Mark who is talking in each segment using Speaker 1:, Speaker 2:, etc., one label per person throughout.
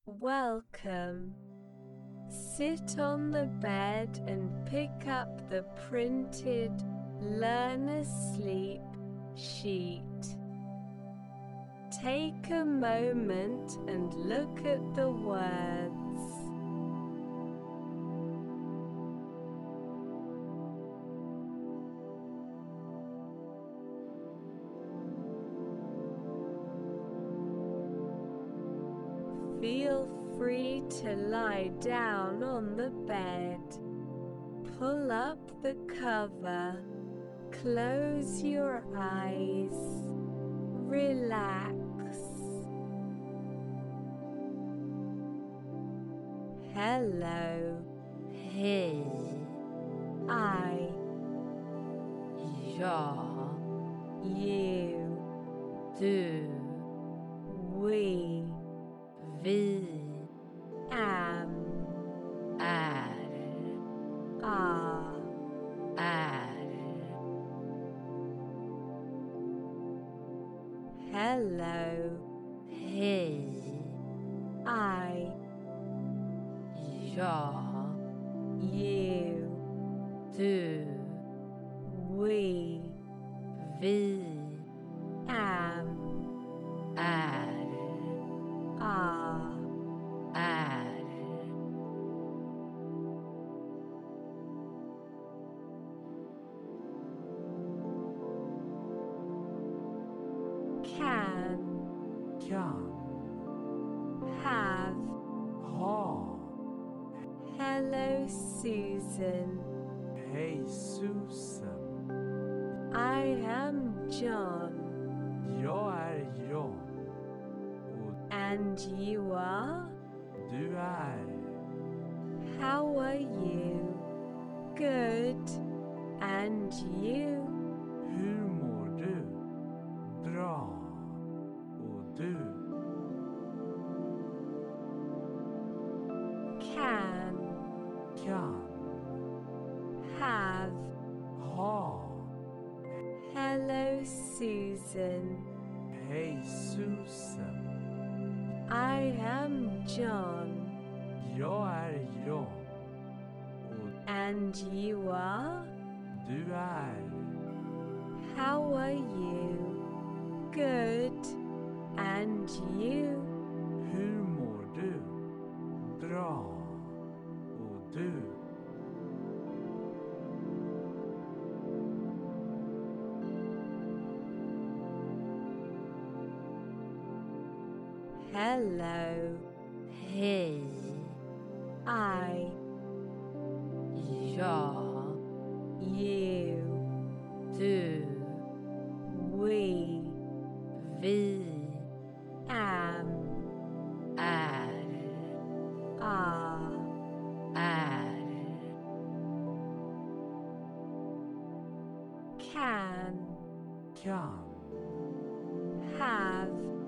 Speaker 1: Welcome. Sit on the bed and pick up the printed Learn Asleep sheet. Take a moment and look at the words. Feel free to lie down on the bed. Pull up the cover. Close your eyes. Relax. Hello.
Speaker 2: Hej. Jag.
Speaker 1: You.
Speaker 2: Du.
Speaker 1: We.
Speaker 2: Vi.
Speaker 1: Am.
Speaker 2: Är.
Speaker 1: Are. Hello.
Speaker 2: Hej. Jag.
Speaker 1: You.
Speaker 2: Du.
Speaker 1: We.
Speaker 2: Vi.
Speaker 1: Am.
Speaker 2: Are.
Speaker 1: Can. Have. Hello, Susan.
Speaker 3: Hej Susan.
Speaker 1: I am John.
Speaker 3: Jag är John. Och
Speaker 1: And you are?
Speaker 3: du är.
Speaker 1: How are you? Good. And you?
Speaker 3: Hur mår du? Bra. Och du?
Speaker 1: Can. Have. Hello, Susan.
Speaker 3: Hej Susan.
Speaker 1: I am John.
Speaker 3: Jag är John. Och
Speaker 1: And you are?
Speaker 3: du är.
Speaker 1: How are you? Good. And you?
Speaker 3: Hur mår du? Bra. Och du?
Speaker 1: Hello.
Speaker 2: Hej. Jag.
Speaker 1: You.
Speaker 2: Du.
Speaker 1: We.
Speaker 2: Vi.
Speaker 1: Am.
Speaker 2: Are.
Speaker 1: Can. Have.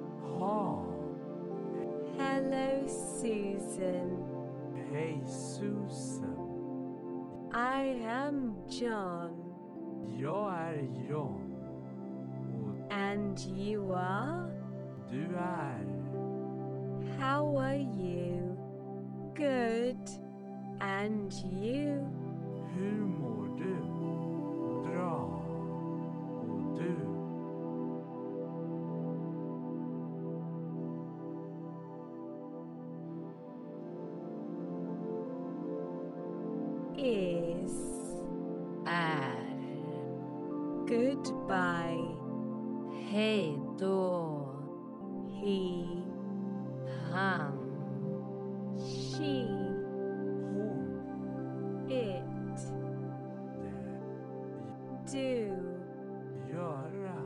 Speaker 1: Hello, Susan.
Speaker 3: Hej Susan.
Speaker 1: I am John.
Speaker 3: Jag är John. Och
Speaker 1: And you are?
Speaker 3: du är.
Speaker 1: How are you? Good. And you?
Speaker 3: Hur mår du? Bra. Och du?
Speaker 1: Is.
Speaker 2: Är.
Speaker 1: Goodbye.
Speaker 2: Hej då.
Speaker 1: He.
Speaker 2: Han.
Speaker 1: She.
Speaker 3: Hon.
Speaker 1: It.
Speaker 3: Det.
Speaker 1: Do.
Speaker 3: Göra.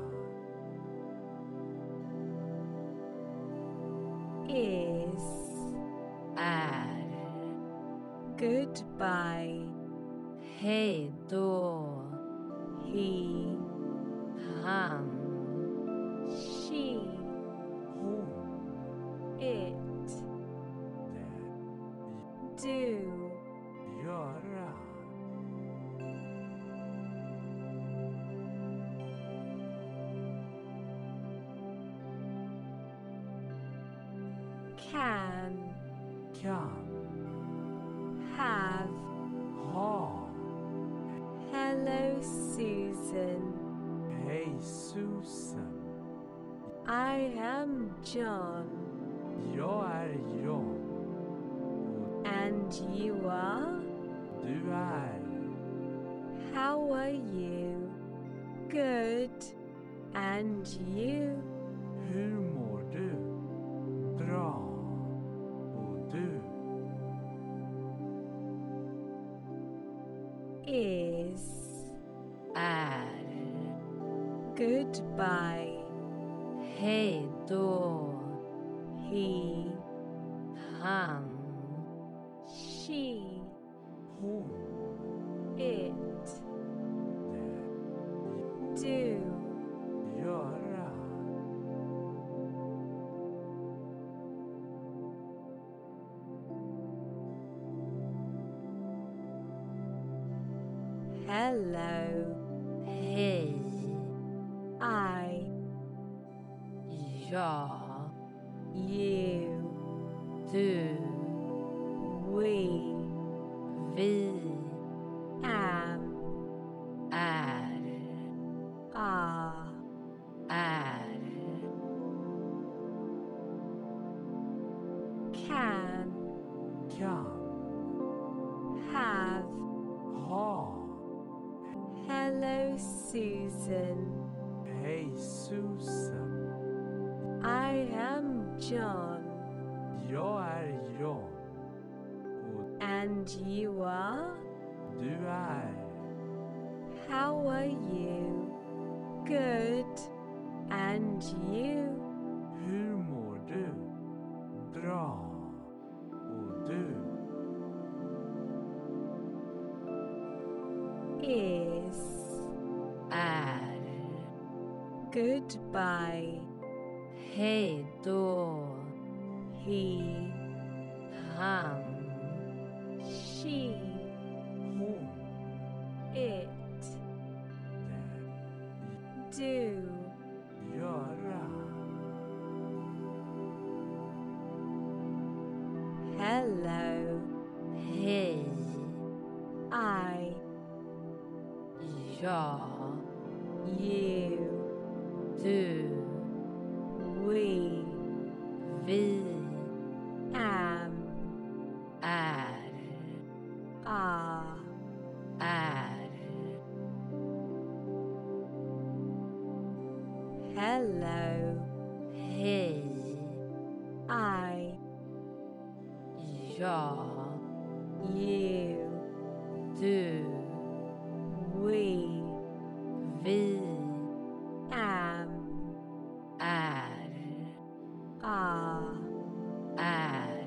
Speaker 1: Is.
Speaker 2: Är.
Speaker 1: Goodbye.
Speaker 2: Hej då.
Speaker 1: He.
Speaker 2: Han.
Speaker 1: She.
Speaker 3: Hon.
Speaker 1: It.
Speaker 3: Det.
Speaker 1: Do.
Speaker 3: Göra.
Speaker 1: Can.
Speaker 3: kan,
Speaker 1: have.
Speaker 3: ha.
Speaker 1: Hello, Susan.
Speaker 3: Hej Susan,
Speaker 1: I am John.
Speaker 3: jag är John.
Speaker 1: And you are?
Speaker 3: Du är,
Speaker 1: How are you? Good. And you?
Speaker 3: hur mår du? Bra. Och du?
Speaker 1: Is.
Speaker 2: Är.
Speaker 1: Goodbye.
Speaker 2: Hej då.
Speaker 1: He.
Speaker 2: Han.
Speaker 1: She.
Speaker 3: Hon.
Speaker 1: It.
Speaker 3: Det.
Speaker 1: Do.
Speaker 3: Göra.
Speaker 1: Hello.
Speaker 2: Hej.
Speaker 1: I.
Speaker 2: Jag.
Speaker 1: You.
Speaker 2: Du.
Speaker 1: We.
Speaker 2: Vi.
Speaker 1: Am.
Speaker 2: Är.
Speaker 1: Are.
Speaker 2: Är.
Speaker 1: Can.
Speaker 3: Kan,
Speaker 1: Have.
Speaker 3: ha.
Speaker 1: Hello, Susan.
Speaker 3: Hej Susan,
Speaker 1: I am John.
Speaker 3: jag är John. Och
Speaker 1: And you are?
Speaker 3: du är,
Speaker 1: How are you? Good. And you?
Speaker 3: hur mår du? Bra. Och du?
Speaker 1: Is.
Speaker 2: Är.
Speaker 1: Goodbye.
Speaker 2: Hej då.
Speaker 1: He.
Speaker 2: Han.
Speaker 1: She.
Speaker 3: Hon.
Speaker 1: It.
Speaker 3: Det.
Speaker 1: Do.
Speaker 3: Göra.
Speaker 1: Hello.
Speaker 2: Hej.
Speaker 1: I.
Speaker 2: Jag.
Speaker 1: You.
Speaker 2: Du.
Speaker 1: We.
Speaker 2: Vi.
Speaker 1: Am.
Speaker 2: Är.
Speaker 1: Are.
Speaker 2: Är.
Speaker 1: Hello.
Speaker 2: Hej.
Speaker 1: I.
Speaker 2: Jag.
Speaker 1: You.
Speaker 2: Du.
Speaker 1: We.
Speaker 2: Vi.
Speaker 1: Am.
Speaker 2: Är.
Speaker 1: Are.
Speaker 2: Är.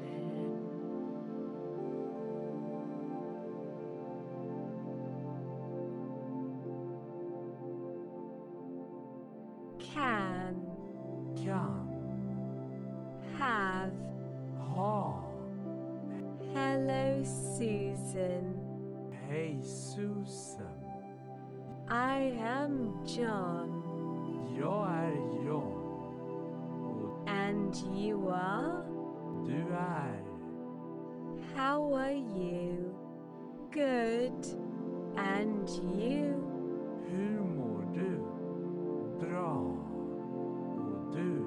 Speaker 1: Can.
Speaker 3: Kan,
Speaker 1: Have.
Speaker 3: ha.
Speaker 1: Hello, Susan.
Speaker 3: Hej Susan,
Speaker 1: I am John.
Speaker 3: jag är John. Och
Speaker 1: And you are?
Speaker 3: du är,
Speaker 1: How are you? Good. And you?
Speaker 3: hur mår du? Bra. Och du?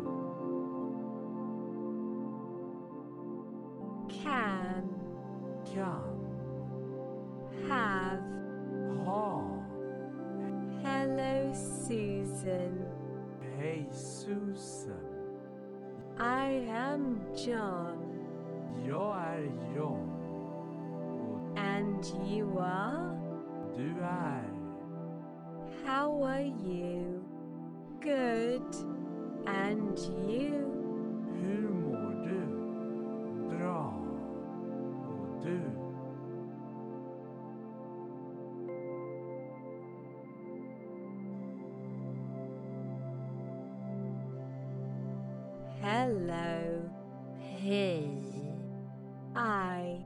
Speaker 1: Can.
Speaker 3: Kan,
Speaker 1: Have.
Speaker 3: ha.
Speaker 1: Hello, Susan.
Speaker 3: Hej Susan,
Speaker 1: I am John.
Speaker 3: jag är John. Och
Speaker 1: And you are?
Speaker 3: du är,
Speaker 1: How are you? Good. And you?
Speaker 3: hur mår du? Bra. Och du?
Speaker 1: Hello.
Speaker 2: Hej.
Speaker 1: I.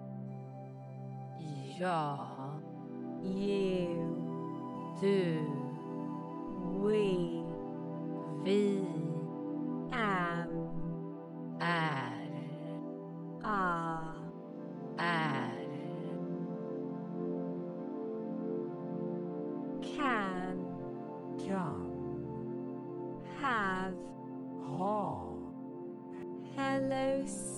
Speaker 2: Jag.
Speaker 1: You.
Speaker 2: Du.
Speaker 1: We.
Speaker 2: Vi.
Speaker 1: Am.
Speaker 2: Är.
Speaker 1: Are.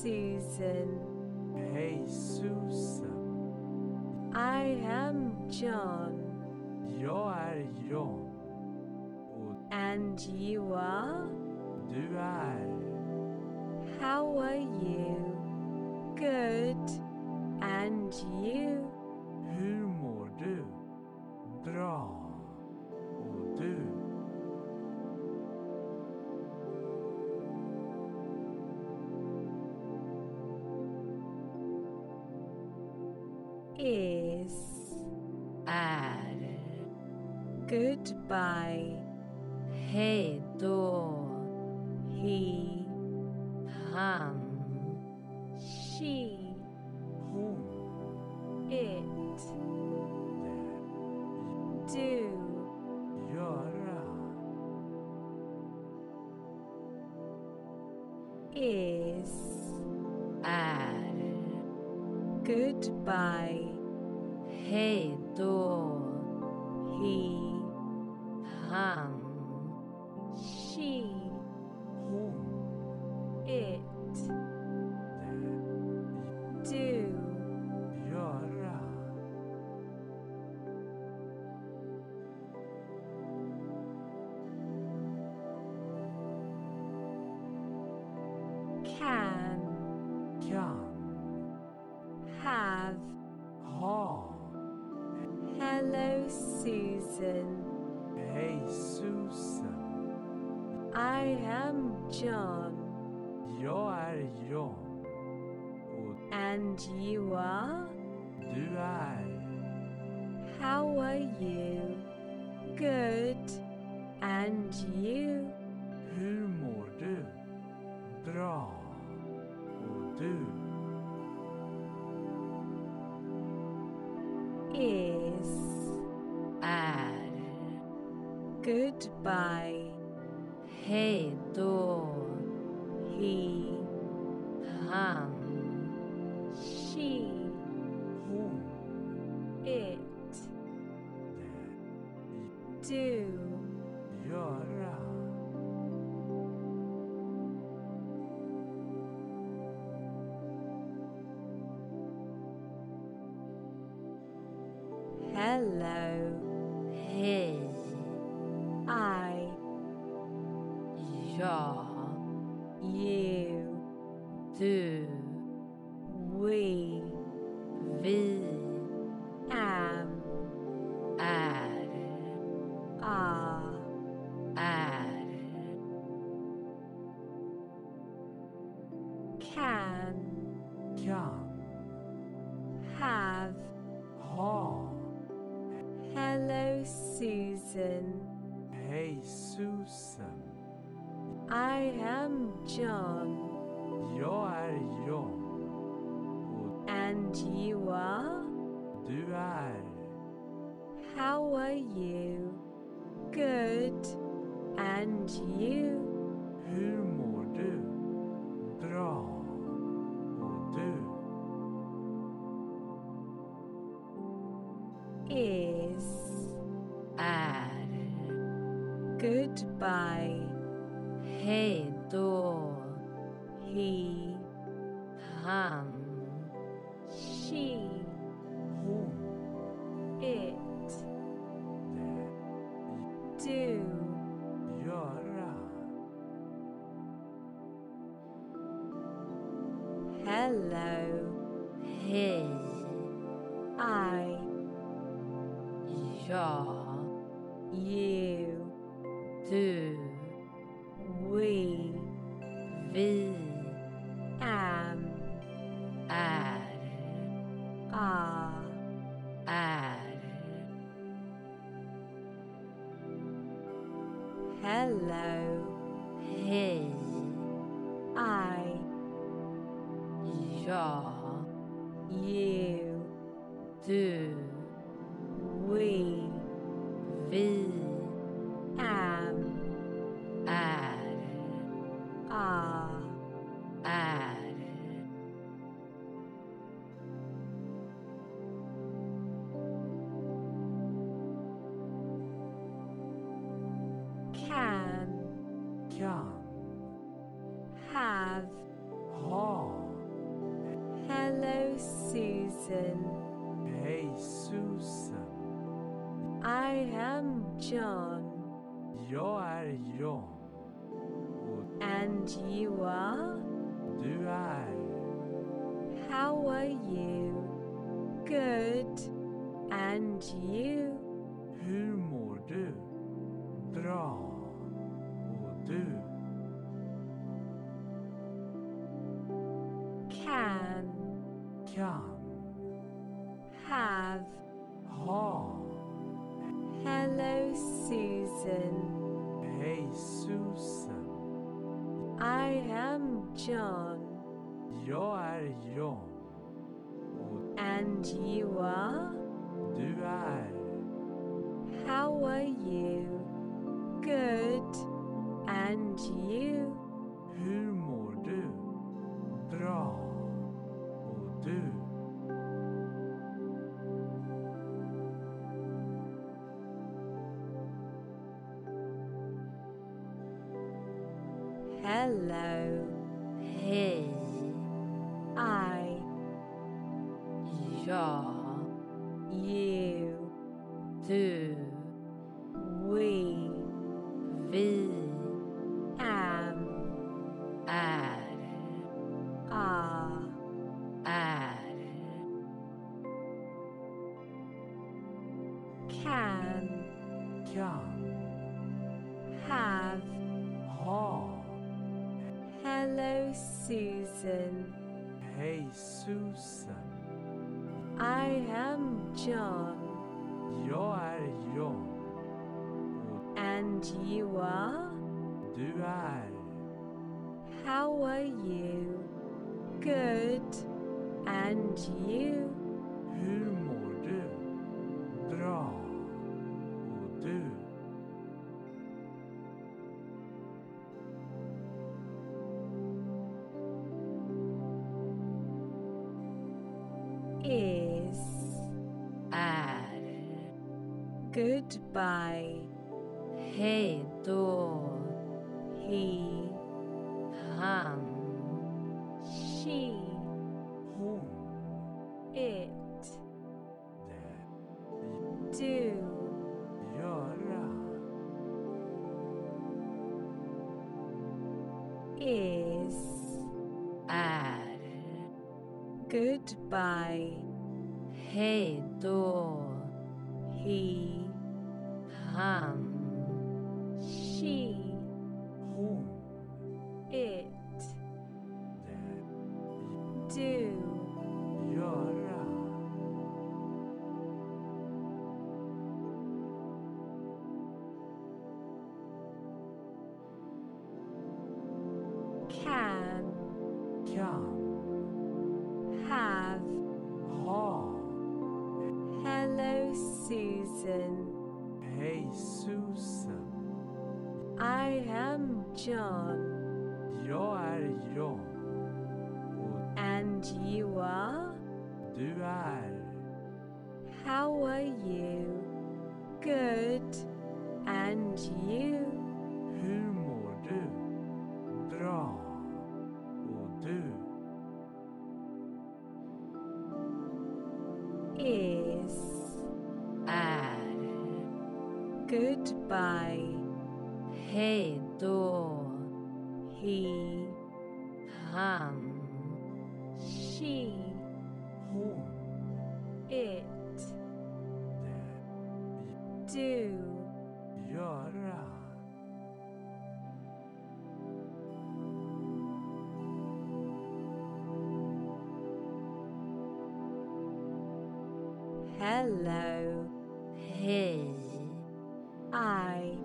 Speaker 1: Susan.
Speaker 3: Hej Susan.
Speaker 1: I am John.
Speaker 3: Jag är John. Och
Speaker 1: And you are?
Speaker 3: du är.
Speaker 1: How are you? Good. And you?
Speaker 3: Hur mår du? Bra. Och du?
Speaker 1: Is.
Speaker 2: Är.
Speaker 1: Goodbye.
Speaker 2: Hej då.
Speaker 1: He.
Speaker 2: Han.
Speaker 1: She.
Speaker 3: Hon.
Speaker 1: It.
Speaker 3: Det.
Speaker 1: Do.
Speaker 3: Göra.
Speaker 1: Is.
Speaker 2: Är.
Speaker 1: Goodbye.
Speaker 2: Hej då.
Speaker 1: He.
Speaker 2: Han.
Speaker 1: She.
Speaker 3: Hon.
Speaker 1: It.
Speaker 3: Det.
Speaker 1: Do.
Speaker 3: Göra.
Speaker 1: Can.
Speaker 3: Kan.
Speaker 1: Have.
Speaker 3: Ha.
Speaker 1: Hello, Susan.
Speaker 3: Hej Susan.
Speaker 1: I am John.
Speaker 3: Jag är John. Och
Speaker 1: And you are?
Speaker 3: du är.
Speaker 1: How are you? Good. And you?
Speaker 3: Hur mår du? Bra. Och du?
Speaker 1: Is.
Speaker 2: Är.
Speaker 1: Goodbye.
Speaker 2: Hej då.
Speaker 1: He.
Speaker 2: Han.
Speaker 1: She.
Speaker 3: Hon.
Speaker 1: It.
Speaker 3: Det.
Speaker 1: Do.
Speaker 3: Göra.
Speaker 1: Hello.
Speaker 2: Hej.
Speaker 1: I.
Speaker 2: Jag.
Speaker 1: You.
Speaker 2: Du.
Speaker 1: We.
Speaker 2: Vi.
Speaker 1: Am.
Speaker 2: Är.
Speaker 1: Are.
Speaker 2: Är.
Speaker 1: Can.
Speaker 3: Kan.
Speaker 1: Have.
Speaker 3: Ha.
Speaker 1: Hello, Susan.
Speaker 3: Hej Susan.
Speaker 1: I am John.
Speaker 3: Jag är John. Och
Speaker 1: And you are?
Speaker 3: du är.
Speaker 1: How are you? Good. And you?
Speaker 3: Hur mår du? Bra. Och du?
Speaker 1: Is.
Speaker 2: Är.
Speaker 1: Goodbye.
Speaker 2: Hej då.
Speaker 1: He.
Speaker 2: Han.
Speaker 1: She.
Speaker 3: Hon.
Speaker 1: It.
Speaker 3: Det.
Speaker 1: Do.
Speaker 3: Göra.
Speaker 1: Hello.
Speaker 2: Hej.
Speaker 1: I.
Speaker 2: Jag.
Speaker 1: You.
Speaker 2: Du.
Speaker 1: We.
Speaker 2: Vi.
Speaker 1: Am.
Speaker 2: Är.
Speaker 1: Are.
Speaker 2: Är.
Speaker 1: Hello.
Speaker 2: Hej.
Speaker 1: I.
Speaker 2: Jag.
Speaker 1: You.
Speaker 2: Du.
Speaker 1: We.
Speaker 2: Vi.
Speaker 1: Am.
Speaker 2: Är.
Speaker 1: Are.
Speaker 2: Är.
Speaker 1: Can.
Speaker 3: Kan.
Speaker 1: Have.
Speaker 3: Ha.
Speaker 1: Susan.
Speaker 3: Hej Susan.
Speaker 1: I am John.
Speaker 3: Jag är John. Och
Speaker 1: And you are?
Speaker 3: du är.
Speaker 1: How are you? Good. And you?
Speaker 3: Hur mår du? Bra. Och du?
Speaker 1: Can.
Speaker 3: Kan.
Speaker 1: Have.
Speaker 3: Ha.
Speaker 1: Hello, Susan.
Speaker 3: Hej Susan.
Speaker 1: I am John.
Speaker 3: Jag är John. Och
Speaker 1: And you are?
Speaker 3: du är.
Speaker 1: How are you? Good. And you?
Speaker 3: Hur mår du? Bra. Och du?
Speaker 1: Hello.
Speaker 2: Hej.
Speaker 1: I.
Speaker 2: Jag.
Speaker 1: You.
Speaker 2: Du.
Speaker 1: We.
Speaker 2: Vi.
Speaker 1: Am.
Speaker 2: Är.
Speaker 1: Are.
Speaker 2: Är.
Speaker 1: Can.
Speaker 3: Kan.
Speaker 1: Have.
Speaker 3: Ha.
Speaker 1: Hello, Susan.
Speaker 3: Hej Susan.
Speaker 1: I am John.
Speaker 3: Jag är John. Och
Speaker 1: And you are?
Speaker 3: du är.
Speaker 1: How are you? Good. And you?
Speaker 3: Hur mår du? Bra. Och du?
Speaker 1: Is.
Speaker 2: Är.
Speaker 1: Goodbye.
Speaker 2: Hej då.
Speaker 1: He.
Speaker 2: Han.
Speaker 1: She.
Speaker 3: Hon.
Speaker 1: It.
Speaker 3: Det.
Speaker 1: Do.
Speaker 3: Göra.
Speaker 1: Is.
Speaker 2: Är.
Speaker 1: Goodbye.
Speaker 2: Hej då.
Speaker 1: He.
Speaker 2: Han.
Speaker 1: She.
Speaker 3: Hon.
Speaker 1: It.
Speaker 3: Det.
Speaker 1: Do.
Speaker 3: Göra.
Speaker 1: Can.
Speaker 3: Kan.
Speaker 1: Have.
Speaker 3: Ha.
Speaker 1: Hello, Susan.
Speaker 3: Hej Susan.
Speaker 1: I am John.
Speaker 3: Jag är John. Och
Speaker 1: And you are?
Speaker 3: du är.
Speaker 1: How are you? Good. And you?
Speaker 3: Hur mår du? Bra. Och du?
Speaker 1: Is.
Speaker 2: Är.
Speaker 1: Goodbye.
Speaker 2: Hej då.
Speaker 1: He.
Speaker 2: Han.
Speaker 1: She.
Speaker 3: Hon.
Speaker 1: It.
Speaker 3: Det.
Speaker 1: Do.
Speaker 3: Göra.
Speaker 1: Hello.
Speaker 2: Hej.
Speaker 1: I.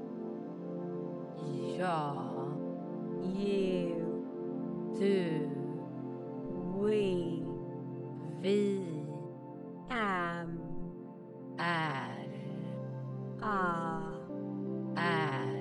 Speaker 2: Jag.
Speaker 1: You.
Speaker 2: Du.
Speaker 1: We.
Speaker 2: Vi.
Speaker 1: Am.
Speaker 2: Är.
Speaker 1: Are.
Speaker 2: Är.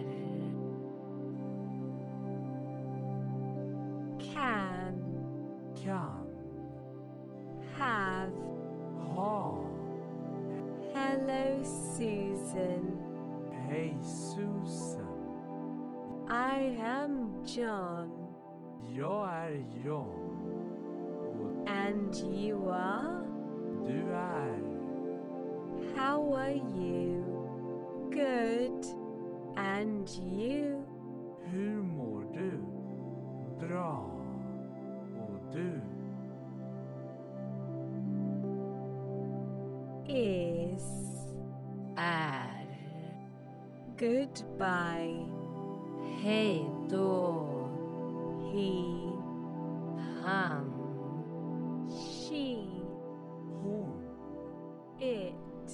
Speaker 1: Can.
Speaker 3: Kan.
Speaker 1: Have.
Speaker 3: Ha.
Speaker 1: Hello, Susan.
Speaker 3: Hej Susan.
Speaker 1: I am John.
Speaker 3: Jag är John. Och
Speaker 1: And you are?
Speaker 3: Du är.
Speaker 1: How are you? Good. And you?
Speaker 3: Hur mår du? Bra. Och du?
Speaker 1: Is.
Speaker 2: Är.
Speaker 1: Goodbye.
Speaker 2: Hej då.
Speaker 1: He.
Speaker 2: Han.
Speaker 1: She.
Speaker 3: Hon.
Speaker 1: It.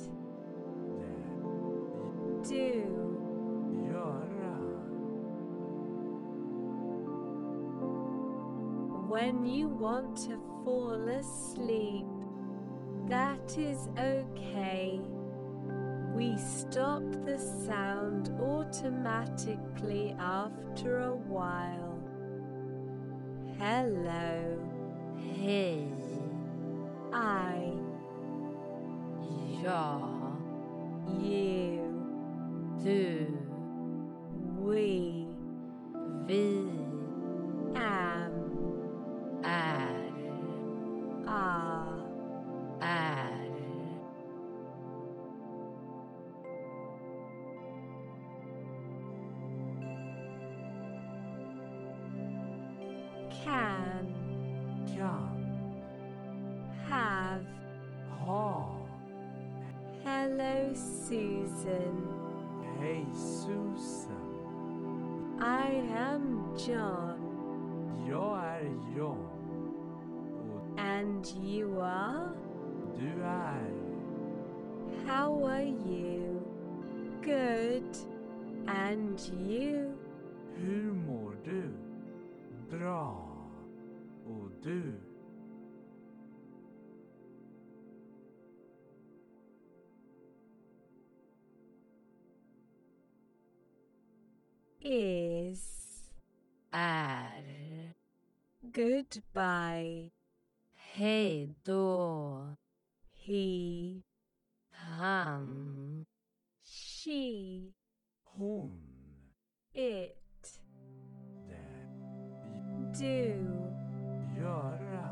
Speaker 3: Det.
Speaker 1: Do.
Speaker 3: Göra.
Speaker 1: When you want to fall asleep, that is okay. We stop the sound automatically after a while. Hello.
Speaker 2: Hej.
Speaker 1: I.
Speaker 2: Jag.
Speaker 1: You.
Speaker 2: Du.
Speaker 1: We.
Speaker 2: Vi.
Speaker 1: Am.
Speaker 2: Är.
Speaker 1: Are.
Speaker 2: Är.
Speaker 1: Can.
Speaker 3: Kan.
Speaker 1: Have.
Speaker 3: Ha.
Speaker 1: Hello, Susan.
Speaker 3: Hej Susan.
Speaker 1: I am John.
Speaker 3: Jag är John. Och
Speaker 1: And you are?
Speaker 3: du är.
Speaker 1: How are you? Good. And you?
Speaker 3: Hur mår du? Bra. Och du?
Speaker 1: Is.
Speaker 2: Är.
Speaker 1: Goodbye.
Speaker 2: Hej då.
Speaker 1: He.
Speaker 2: Han.
Speaker 1: She.
Speaker 3: Hon.
Speaker 1: It.
Speaker 3: Det.
Speaker 1: Do.
Speaker 3: Göra.